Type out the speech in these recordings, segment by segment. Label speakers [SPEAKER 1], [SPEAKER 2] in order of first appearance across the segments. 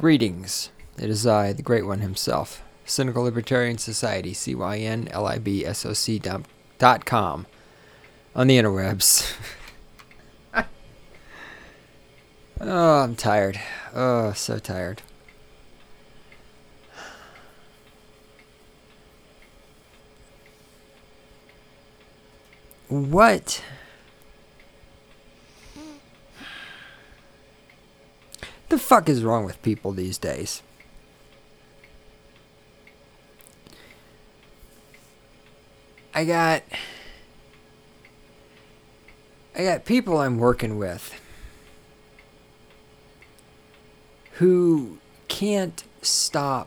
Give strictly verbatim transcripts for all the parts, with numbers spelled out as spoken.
[SPEAKER 1] Greetings. It is I, the Great One himself, Cynical Libertarian Society, C Y N L I B S O C dot com, on the interwebs. Oh, I'm tired. Oh, so tired. What? The fuck is wrong with people these days? I got I got people I'm working with who can't stop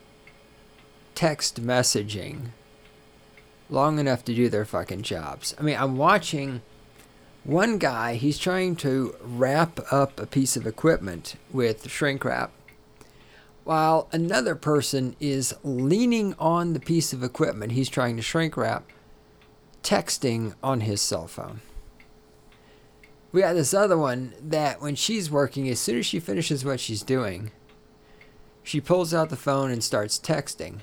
[SPEAKER 1] text messaging long enough to do their fucking jobs. I mean, I'm watching one guy, he's trying to wrap up a piece of equipment with shrink wrap, while another person is leaning on the piece of equipment he's trying to shrink wrap, texting on his cell phone. We got this other one that when she's working, as soon as she finishes what she's doing, she pulls out the phone and starts texting.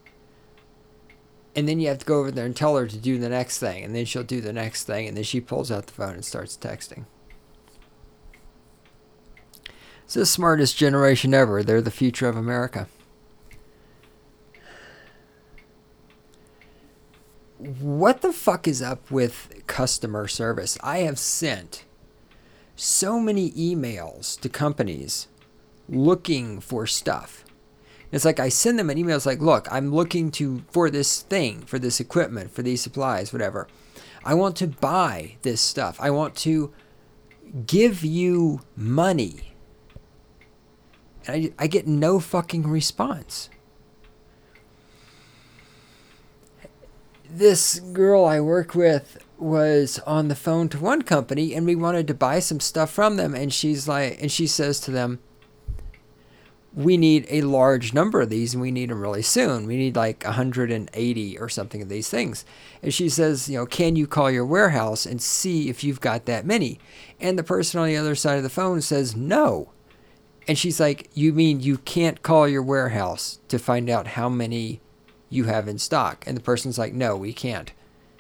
[SPEAKER 1] And then you have to go over there and tell her to do the next thing. And then she'll do the next thing. And then she pulls out the phone and starts texting. It's the smartest generation ever. They're the future of America. What the fuck is up with customer service? I have sent so many emails to companies looking for stuff. It's like I send them an email. It's like, look, I'm looking to for this thing, for this equipment, for these supplies, whatever. I want to buy this stuff. I want to give you money. And I, I get no fucking response. This girl I work with was on the phone to one company, and we wanted to buy some stuff from them. And she's like, and she says to them, we need a large number of these and we need them really soon. We need like one hundred eighty or something of these things. And she says, you know, can you call your warehouse and see if you've got that many? And the person on the other side of the phone says, no. And she's like, you mean you can't call your warehouse to find out how many you have in stock? And the person's like, no, we can't.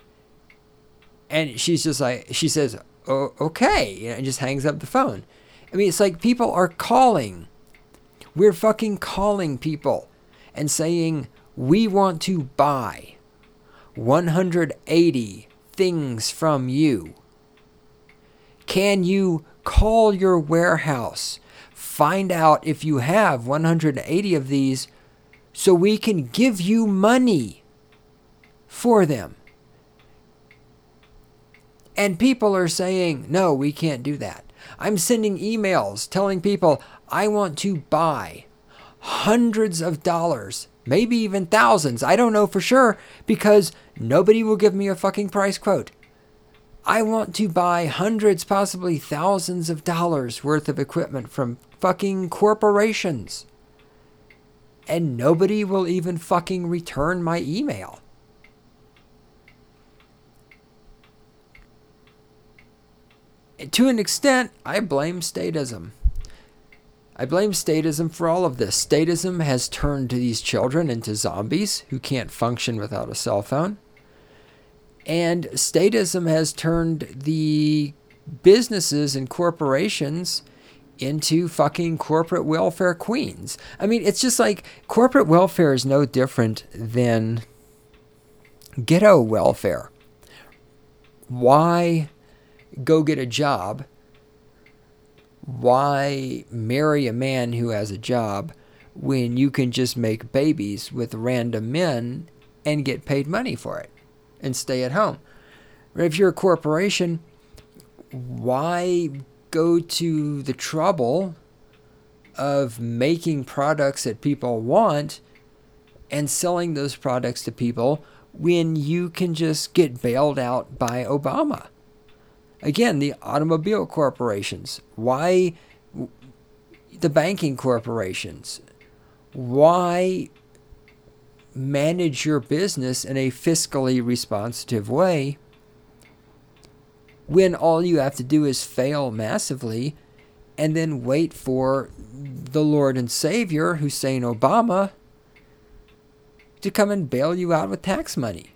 [SPEAKER 1] And she's just like, she says, oh, okay. And just hangs up the phone. I mean, it's like people are calling. We're fucking calling people and saying, we want to buy one hundred eighty things from you. Can you call your warehouse, find out if you have one hundred eighty of these so we can give you money for them? And people are saying, no, we can't do that. I'm sending emails telling people, I want to buy hundreds of dollars, maybe even thousands. I don't know for sure because nobody will give me a fucking price quote. I want to buy hundreds, possibly thousands of dollars worth of equipment from fucking corporations. And nobody will even fucking return my email. To an extent, I blame statism. I blame statism for all of this. Statism has turned these children into zombies who can't function without a cell phone. And statism has turned the businesses and corporations into fucking corporate welfare queens. I mean, it's just like corporate welfare is no different than ghetto welfare. Why go get a job? Why marry a man who has a job when you can just make babies with random men and get paid money for it and stay at home? Or if you're a corporation, why go to the trouble of making products that people want and selling those products to people when you can just get bailed out by Obama? Again, the automobile corporations. Why the banking corporations? Why manage your business in a fiscally responsive way when all you have to do is fail massively and then wait for the Lord and Savior, Hussein Obama, to come and bail you out with tax money.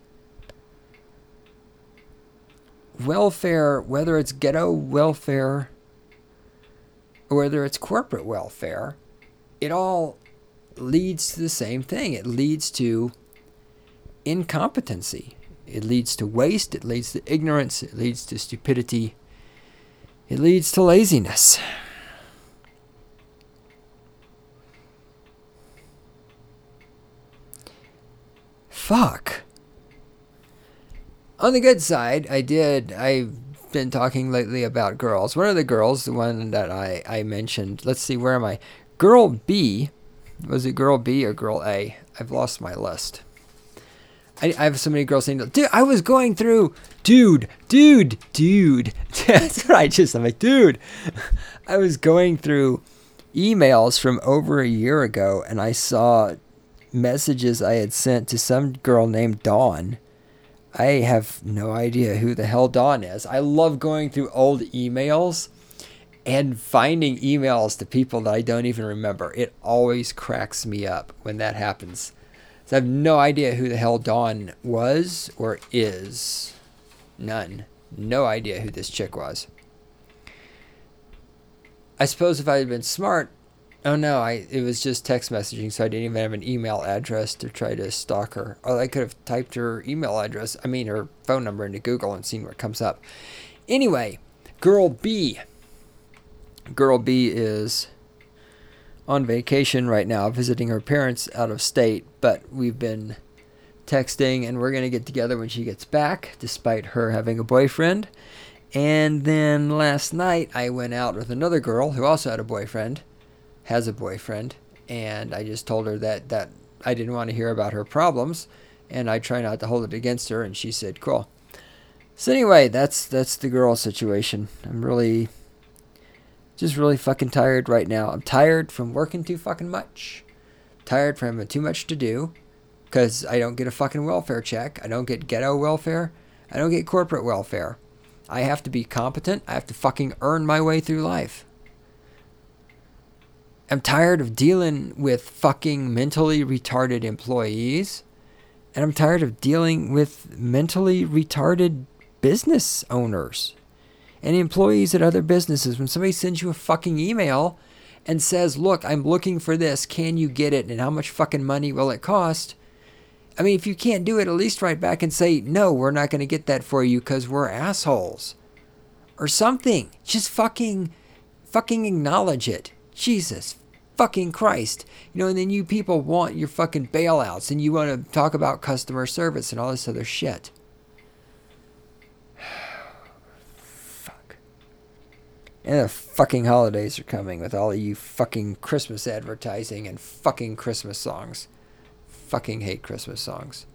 [SPEAKER 1] Welfare, whether it's ghetto welfare or whether it's corporate welfare, it all leads to the same thing. It leads to incompetency. It leads to waste. It leads to ignorance. It leads to stupidity. It leads to laziness. Fuck. On the good side, I did, I've been talking lately about girls. One of the girls, the one that I, I mentioned, let's see, where am I? Girl B, was it girl B or girl A? I've lost my list. I, I have so many girls saying, dude, I was going through, dude, dude, dude. That's what I just, I'm like, dude. I was going through emails from over a year ago, and I saw messages I had sent to some girl named Dawn. I have no idea who the hell Dawn is. I love going through old emails and finding emails to people that I don't even remember. It always cracks me up when that happens. So I have no idea who the hell Dawn was or is. None. No idea who this chick was. I suppose if I had been smart, oh no, I it was just text messaging, so I didn't even have an email address to try to stalk her. Or I could have typed her email address, I mean her phone number into Google and seen what comes up. Anyway, girl B. Girl B is on vacation right now, visiting her parents out of state, but we've been texting and we're going to get together when she gets back, despite her having a boyfriend. And then last night I went out with another girl who also had a boyfriend. has a boyfriend, and I just told her that, that I didn't want to hear about her problems, and I try not to hold it against her, and she said, cool. So anyway, that's that's the girl situation. I'm really, just really fucking tired right now. I'm tired from working too fucking much. Tired from having too much to do, because I don't get a fucking welfare check. I don't get ghetto welfare. I don't get corporate welfare. I have to be competent. I have to fucking earn my way through life. I'm tired of dealing with fucking mentally retarded employees. And I'm tired of dealing with mentally retarded business owners and employees at other businesses. When somebody sends you a fucking email and says, look, I'm looking for this. Can you get it? And how much fucking money will it cost? I mean, if you can't do it, at least write back and say, no, we're not going to get that for you because we're assholes. Or something. Just fucking, fucking acknowledge it. Jesus fucking Christ. You know, and then you people want your fucking bailouts and you want to talk about customer service and all this other shit. Fuck. And the fucking holidays are coming with all of you fucking Christmas advertising and fucking Christmas songs. Fucking hate Christmas songs.